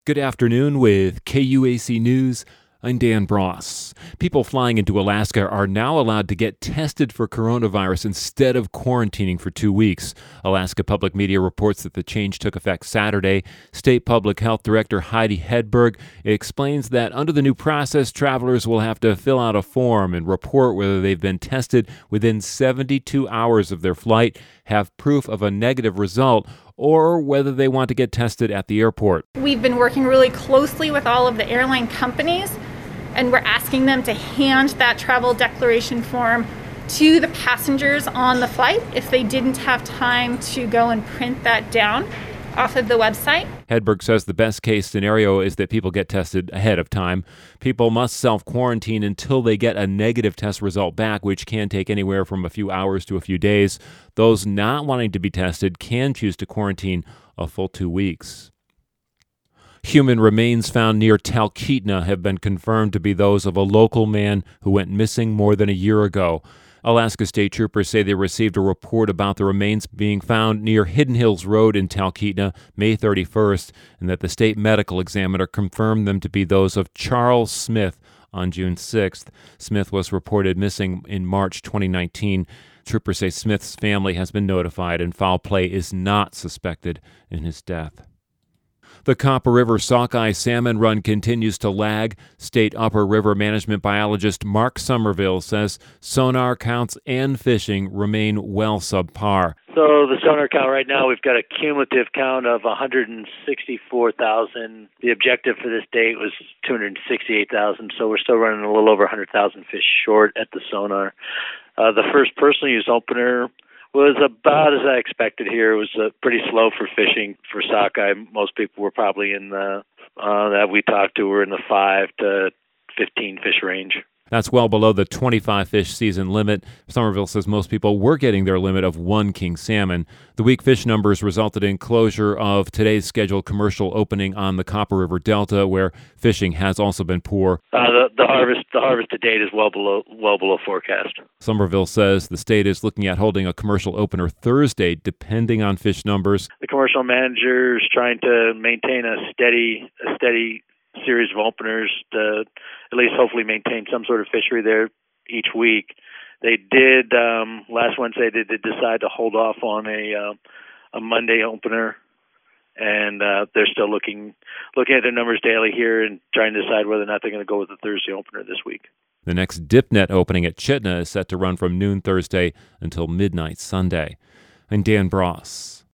Good afternoon with KUAC News. I'm Dan Bross. People flying into Alaska are now allowed to get tested for coronavirus instead of quarantining for 2 weeks. Alaska Public Media reports that the change took effect Saturday. State Public Health Director Heidi Hedberg explains that under the new process, travelers will have to fill out a form and report whether they've been tested within 72 hours of their flight, have proof of a negative result, or whether they want to get tested at the airport. We've been working really closely with all of the airline companies, and we're asking them to hand that travel declaration form to the passengers on the flight if they didn't have time to go and print that down off of the website. Hedberg says the best case scenario is that people get tested ahead of time. People must self-quarantine until they get a negative test result back, which can take anywhere from a few hours to a few days. Those not wanting to be tested can choose to quarantine a full 2 weeks. Human remains found near Talkeetna have been confirmed to be those of a local man who went missing more than a year ago. Alaska State Troopers say they received a report about the remains being found near Hidden Hills Road in Talkeetna May 31st, and that the state medical examiner confirmed them to be those of Charles Smith on June 6th. Smith was reported missing in March 2019. Troopers say Smith's family has been notified and foul play is not suspected in his death. The Copper River sockeye salmon run continues to lag. State Upper River Management Biologist Mark Somerville says sonar counts and fishing remain well subpar. So the sonar count right now, we've got a cumulative count of 164,000. The objective for this date was 268,000, so we're still running a little over 100,000 fish short at the sonar. The first personal use opener was about as I expected here. It was pretty slow for fishing for sockeye. Most people were probably in the, that we talked to, were in the 5 to 15 fish range. That's well below the 25-fish season limit. Somerville says most people were getting their limit of 1 king salmon. The weak fish numbers resulted in closure of today's scheduled commercial opening on the Copper River Delta, where fishing has also been poor. The harvest to date is well below forecast. Somerville says the state is looking at holding a commercial opener Thursday, depending on fish numbers. The commercial manager is trying to maintain a steady series of openers to at least hopefully maintain some sort of fishery there each week. They did last Wednesday. They did decide to hold off on a Monday opener, and they're still looking at their numbers daily here and trying to decide whether or not they're going to go with the Thursday opener this week. The next dip net opening at Chittenden is set to run from noon Thursday until midnight Sunday. I'm Dan Bross.